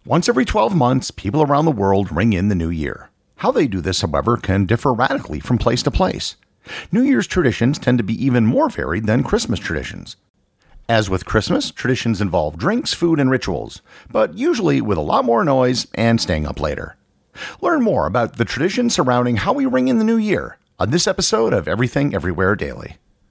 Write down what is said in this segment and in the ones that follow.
Once every 12 months, people around the world ring in the new year. How they do this, however, can differ radically from place to place. New Year's traditions tend to be even more varied than Christmas traditions. As with Christmas, traditions involve drinks, food, and rituals, but usually with a lot more noise and staying up later. Learn more about the traditions surrounding how we ring in the new year on this episode of Everything Everywhere Daily.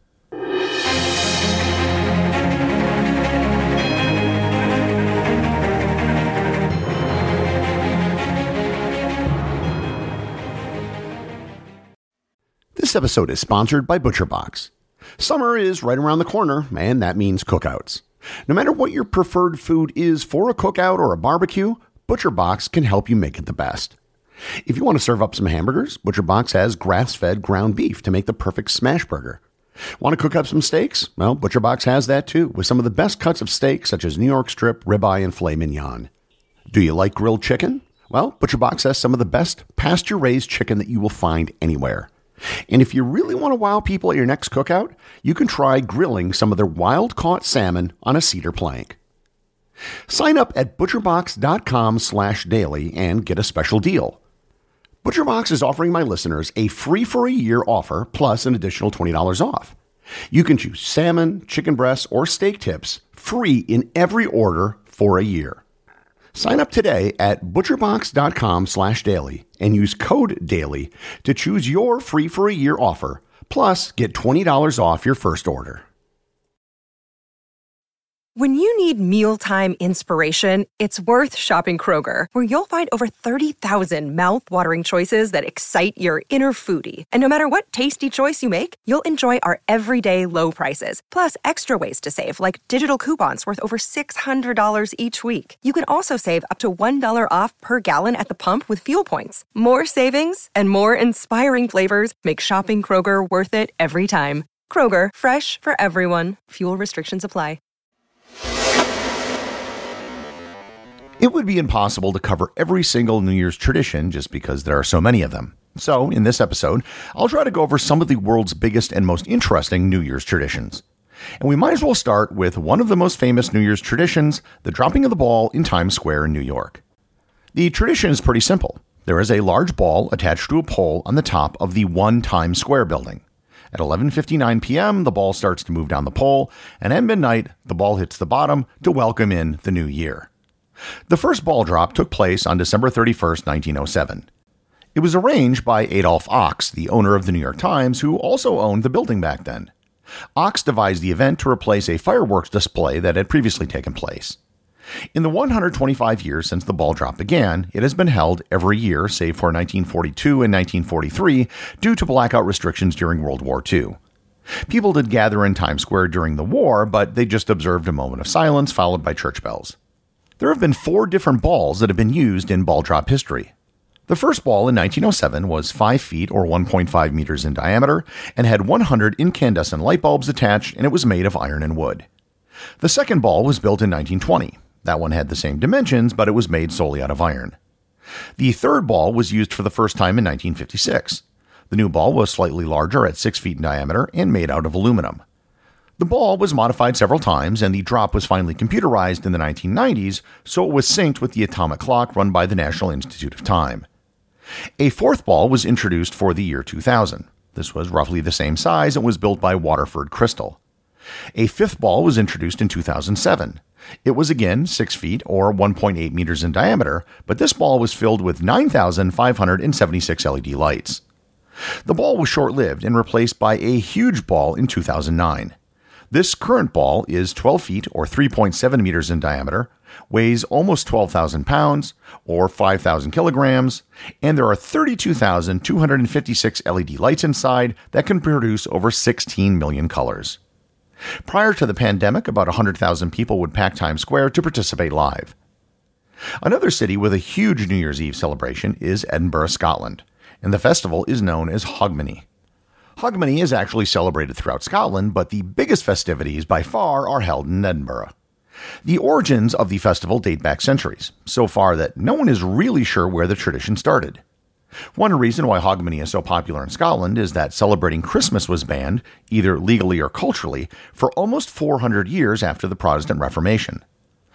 This episode is sponsored by ButcherBox. Summer is right around the corner, and that means cookouts. No matter what your preferred food is for a cookout or a barbecue, ButcherBox can help you make it the best. If you want to serve up some hamburgers, ButcherBox has grass-fed ground beef to make the perfect smash burger. Want to cook up some steaks? Well, ButcherBox has that too, with some of the best cuts of steak such as New York strip, ribeye, and filet mignon. Do you like grilled chicken? Well, ButcherBox has some of the best pasture-raised chicken that you will find anywhere. And if you really want to wow people at your next cookout, you can try grilling some of their wild-caught salmon on a cedar plank. Sign up at butcherbox.com/daily and get a special deal. ButcherBox is offering my listeners a free for a year offer plus an additional $20 off. You can choose salmon, chicken breasts, or steak tips free in every order for a year. Sign up today at butcherbox.com/daily and use code DAILY to choose your free for a year offer, plus get $20 off your first order. When you need mealtime inspiration, it's worth shopping Kroger, where you'll find over 30,000 mouth-watering choices that excite your inner foodie. And no matter what tasty choice you make, you'll enjoy our everyday low prices, plus extra ways to save, like digital coupons worth over $600 each week. You can also save up to $1 off per gallon at the pump with fuel points. More savings and more inspiring flavors make shopping Kroger worth it every time. Kroger, fresh for everyone. Fuel restrictions apply. It would be impossible to cover every single New Year's tradition just because there are so many of them. So, in this episode, I'll try to go over some of the world's biggest and most interesting New Year's traditions. And we might as well start with one of the most famous New Year's traditions, the dropping of the ball in Times Square in New York. The tradition is pretty simple. There is a large ball attached to a pole on the top of the One Times Square building. At 11:59 p.m., the ball starts to move down the pole, and at midnight, the ball hits the bottom to welcome in the new year. The first ball drop took place on December 31st, 1907. It was arranged by Adolph Ochs, the owner of the New York Times, who also owned the building back then. Ochs devised the event to replace a fireworks display that had previously taken place. In the 125 years since the ball drop began, it has been held every year save for 1942 and 1943 due to blackout restrictions during World War II. People did gather in Times Square during the war, but they just observed a moment of silence followed by church bells. There have been 4 different balls that have been used in ball drop history. The first ball in 1907 was 5 feet or 1.5 meters in diameter and had 100 incandescent light bulbs attached, and it was made of iron and wood. The second ball was built in 1920. That one had the same dimensions, but it was made solely out of iron. The third ball was used for the first time in 1956. The new ball was slightly larger at 6 feet in diameter and made out of aluminum. The ball was modified several times, and the drop was finally computerized in the 1990s, so it was synced with the atomic clock run by the National Institute of Time. A fourth ball was introduced for the year 2000. This was roughly the same size and was built by Waterford Crystal. A fifth ball was introduced in 2007. It was again 6 feet or 1.8 meters in diameter, but this ball was filled with 9,576 LED lights. The ball was short-lived and replaced by a huge ball in 2009. This current ball is 12 feet or 3.7 meters in diameter, weighs almost 12,000 pounds or 5,000 kilograms, and there are 32,256 LED lights inside that can produce over 16 million colors. Prior to the pandemic, about 100,000 people would pack Times Square to participate live. Another city with a huge New Year's Eve celebration is Edinburgh, Scotland, and the festival is known as Hogmanay. Hogmanay is actually celebrated throughout Scotland, but the biggest festivities by far are held in Edinburgh. The origins of the festival date back centuries, so far that no one is really sure where the tradition started. One reason why Hogmanay is so popular in Scotland is that celebrating Christmas was banned, either legally or culturally, for almost 400 years after the Protestant Reformation.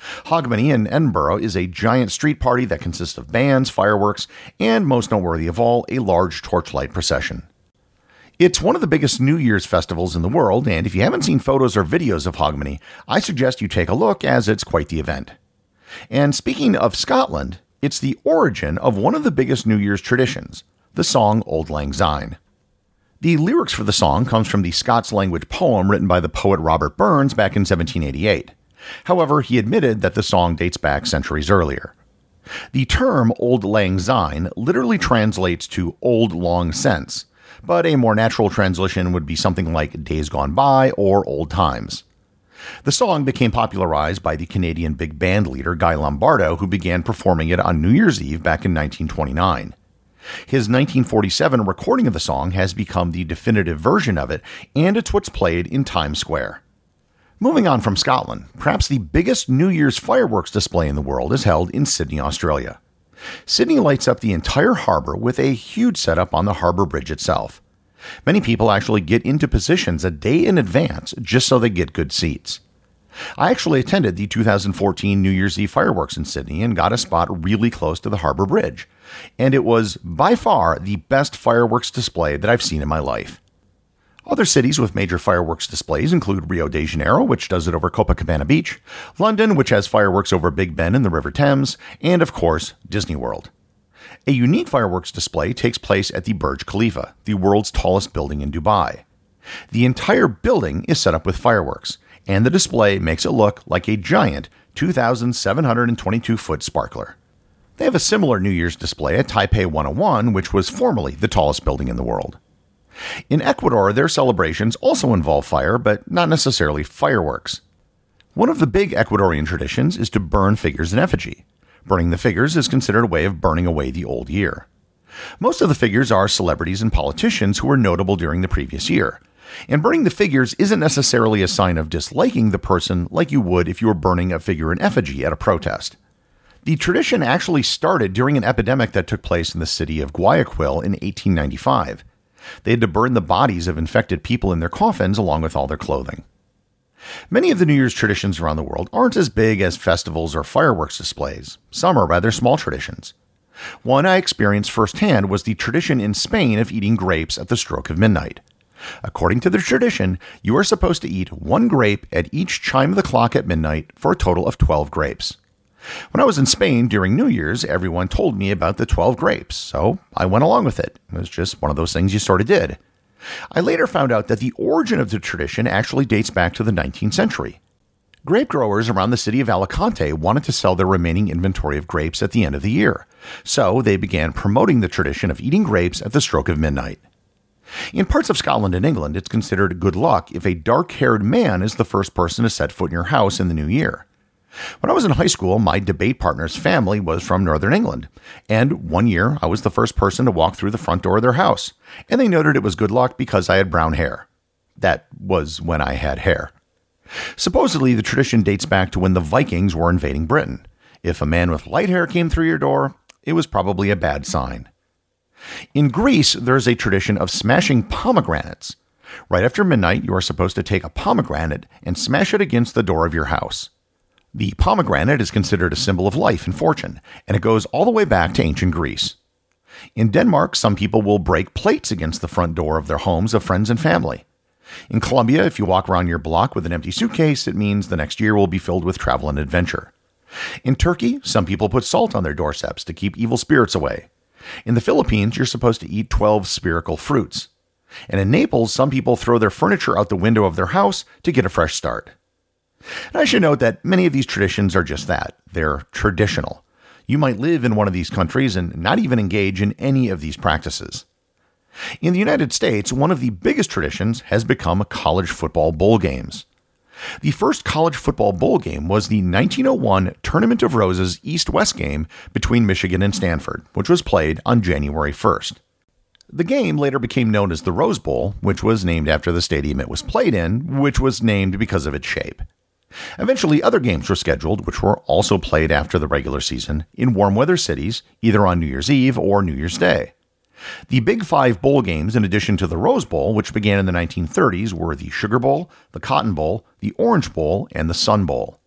Hogmanay in Edinburgh is a giant street party that consists of bands, fireworks, and most noteworthy of all, a large torchlight procession. It's one of the biggest New Year's festivals in the world, and if you haven't seen photos or videos of Hogmanay, I suggest you take a look as it's quite the event. And speaking of Scotland, it's the origin of one of the biggest New Year's traditions, the song Auld Lang Syne. The lyrics for the song comes from the Scots language poem written by the poet Robert Burns back in 1788. However, he admitted that the song dates back centuries earlier. The term Auld Lang Syne literally translates to old long since, but a more natural translation would be something like days gone by or old times. The song became popularized by the Canadian big band leader Guy Lombardo, who began performing it on New Year's Eve back in 1929. His 1947 recording of the song has become the definitive version of it, and it's what's played in Times Square. Moving on from Scotland, perhaps the biggest New Year's fireworks display in the world is held in Sydney, Australia. Sydney lights up the entire harbour with a huge setup on the harbour bridge itself. Many people actually get into positions a day in advance just so they get good seats. I actually attended the 2014 New Year's Eve fireworks in Sydney and got a spot really close to the harbour bridge, and it was by far the best fireworks display that I've seen in my life. Other cities with major fireworks displays include Rio de Janeiro, which does it over Copacabana Beach, London, which has fireworks over Big Ben and the River Thames, and of course, Disney World. A unique fireworks display takes place at the Burj Khalifa, the world's tallest building in Dubai. The entire building is set up with fireworks, and the display makes it look like a giant 2,722-foot sparkler. They have a similar New Year's display at Taipei 101, which was formerly the tallest building in the world. In Ecuador, their celebrations also involve fire, but not necessarily fireworks. One of the big Ecuadorian traditions is to burn figures in effigy. Burning the figures is considered a way of burning away the old year. Most of the figures are celebrities and politicians who were notable during the previous year. And burning the figures isn't necessarily a sign of disliking the person like you would if you were burning a figure in effigy at a protest. The tradition actually started during an epidemic that took place in the city of Guayaquil in 1895. They had to burn the bodies of infected people in their coffins along with all their clothing. Many of the New Year's traditions around the world aren't as big as festivals or fireworks displays. Some are rather small traditions. One I experienced firsthand was the tradition in Spain of eating grapes at the stroke of midnight. According to the tradition, you are supposed to eat one grape at each chime of the clock at midnight for a total of 12 grapes. When I was in Spain during New Year's, everyone told me about the 12 grapes, so I went along with it. It was just one of those things you sort of did. I later found out that the origin of the tradition actually dates back to the 19th century. Grape growers around the city of Alicante wanted to sell their remaining inventory of grapes at the end of the year, so they began promoting the tradition of eating grapes at the stroke of midnight. In parts of Scotland and England, it's considered good luck if a dark-haired man is the first person to set foot in your house in the new year. When I was in high school, my debate partner's family was from Northern England, and one year I was the first person to walk through the front door of their house, and they noted it was good luck because I had brown hair. That was when I had hair. Supposedly, the tradition dates back to when the Vikings were invading Britain. If a man with light hair came through your door, it was probably a bad sign. In Greece, there's a tradition of smashing pomegranates. Right after midnight, you are supposed to take a pomegranate and smash it against the door of your house. The pomegranate is considered a symbol of life and fortune, and it goes all the way back to ancient Greece. In Denmark, some people will break plates against the front door of their homes of friends and family. In Colombia, if you walk around your block with an empty suitcase, it means the next year will be filled with travel and adventure. In Turkey, some people put salt on their doorsteps to keep evil spirits away. In the Philippines, you're supposed to eat 12 spherical fruits. And in Naples, some people throw their furniture out the window of their house to get a fresh start. And I should note that many of these traditions are just that. They're traditional. You might live in one of these countries and not even engage in any of these practices. In the United States, one of the biggest traditions has become college football bowl games. The first college football bowl game was the 1901 Tournament of Roses East-West game between Michigan and Stanford, which was played on January 1st. The game later became known as the Rose Bowl, which was named after the stadium it was played in, which was named because of its shape. Eventually, other games were scheduled, which were also played after the regular season in warm weather cities, either on New Year's Eve or New Year's Day. The Big Five bowl games, in addition to the Rose Bowl, which began in the 1930s, were the Sugar Bowl, the Cotton Bowl, the Orange Bowl, and the Sun Bowl.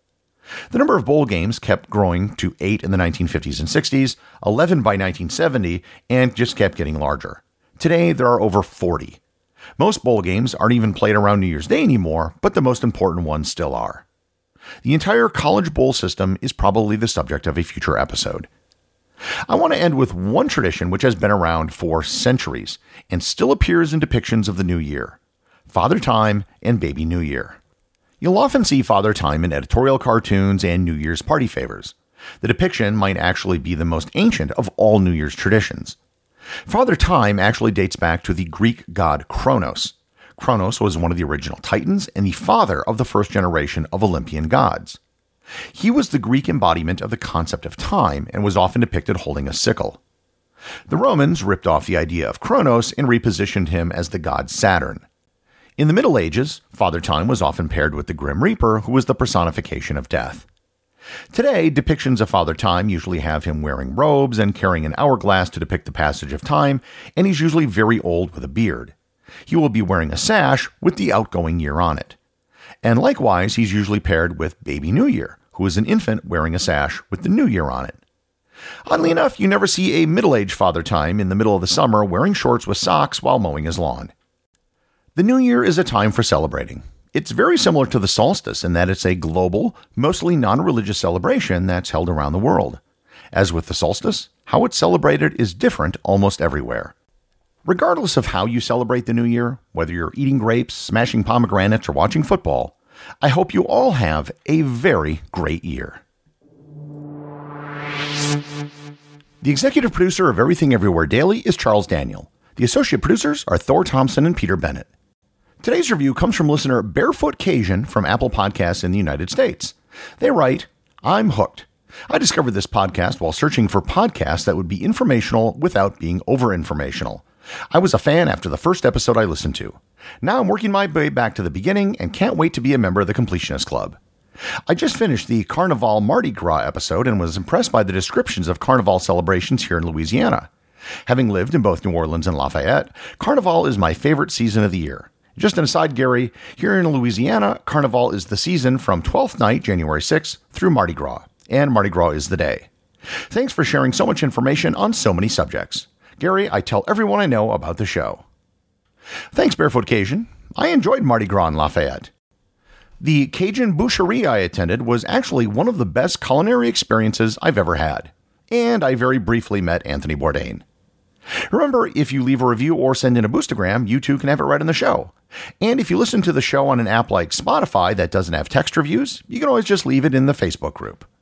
The number of bowl games kept growing to 8 in the 1950s and 60s, 11 by 1970, and just kept getting larger. Today, there are over 40. Most bowl games aren't even played around New Year's Day anymore, but the most important ones still are. The entire college bowl system is probably the subject of a future episode. I want to end with one tradition which has been around for centuries and still appears in depictions of the new year: Father Time and Baby New Year. You'll often see Father Time in editorial cartoons and New Year's party favors. The depiction might actually be the most ancient of all New Year's traditions. Father Time actually dates back to the Greek god Kronos. Kronos was one of the original Titans and the father of the first generation of Olympian gods. He was the Greek embodiment of the concept of time and was often depicted holding a sickle. The Romans ripped off the idea of Kronos and repositioned him as the god Saturn. In the Middle Ages, Father Time was often paired with the Grim Reaper, who was the personification of death. Today, depictions of Father Time usually have him wearing robes and carrying an hourglass to depict the passage of time, and he's usually very old with a beard. He will be wearing a sash with the outgoing year on it. And likewise, he's usually paired with Baby New Year, who is an infant wearing a sash with the new year on it. Oddly enough, you never see a middle-aged Father Time in the middle of the summer wearing shorts with socks while mowing his lawn. The new year is a time for celebrating. It's very similar to the solstice in that it's a global, mostly non-religious celebration that's held around the world. As with the solstice, how it's celebrated is different almost everywhere. Regardless of how you celebrate the new year, whether you're eating grapes, smashing pomegranates, or watching football, I hope you all have a very great year. The executive producer of Everything Everywhere Daily is Charles Daniel. The associate producers are Thor Thompson and Peter Bennett. Today's review comes from listener Barefoot Cajun from Apple Podcasts in the United States. They write, "I'm hooked. I discovered this podcast while searching for podcasts that would be informational without being over-informational. I was a fan after the first episode I listened to. Now I'm working my way back to the beginning and can't wait to be a member of the Completionist Club. I just finished the Carnival Mardi Gras episode and was impressed by the descriptions of Carnival celebrations here in Louisiana. Having lived in both New Orleans and Lafayette, Carnival is my favorite season of the year. Just an aside, Gary, here in Louisiana, Carnival is the season from 12th night, January 6th, through Mardi Gras, and Mardi Gras is the day. Thanks for sharing so much information on so many subjects. Gary, I tell everyone I know about the show." Thanks, Barefoot Cajun. I enjoyed Mardi Gras in Lafayette. The Cajun boucherie I attended was actually one of the best culinary experiences I've ever had. And I very briefly met Anthony Bourdain. Remember, if you leave a review or send in a Boostagram, you too can have it read in the show. And if you listen to the show on an app like Spotify that doesn't have text reviews, you can always just leave it in the Facebook group.